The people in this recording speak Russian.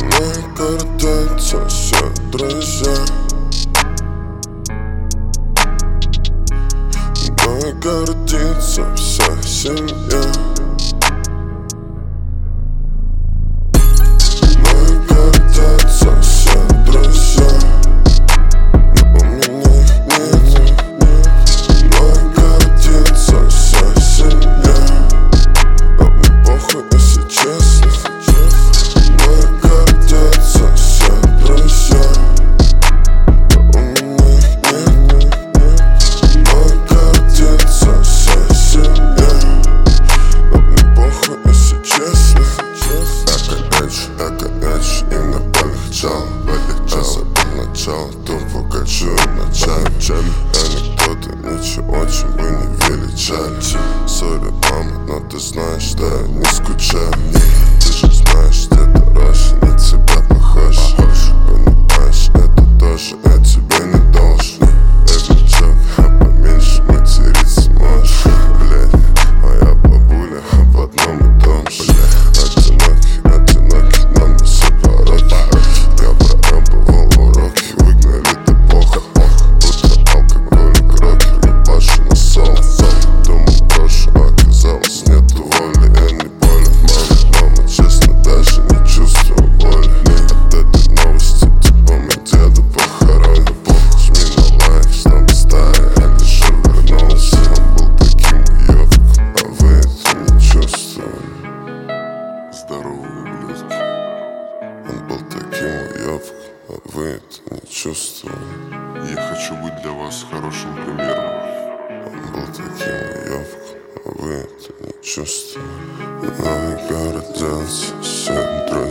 Мой гордятся все друзья. Мной гордится вся семья. Мной гордятся все друзья. Но у меня их нет. Мной гордится вся семья. А мне похуй, если честно. Мной гордятся все друзья. Но у меня их нет. Мной гордится вся семья. А мне похуй, если честно. Эко-эдж и на полегчал. Особенно начало, тупо качу ночами. Анекдоты ничего очень бы не величали. Сори, мама, но ты знаешь, что я не скучаю. Ты же знаешь, где-то раньше на тебя похож. Понимаешь, это тоже я тебе не должен. Внучок, а поменьше материться можешь. Блядь, моя бабуля в одном и том же. Одинокий, нам все пороки. Я проебывал уроки, выгнали ты похуй. Будто алкоголик, рокер, ебашу на сол. Думал, брошу, оказалось, нету воли, я не болен. Мама, честно, даже не чувствую боли. От этой новости, типа, мой деда похоронен. Жми на лайк, чтобы старый, я лишь вернулся. Он был таким уёбком, а вы это не чувствовали. Здорово, ублюдки. Он был таким уёбком, а вы это не чувствовали. Я хочу быть для вас хорошим примером. Он был таким уёбком, а вы это не чувствовали. Новый город делается все друзья.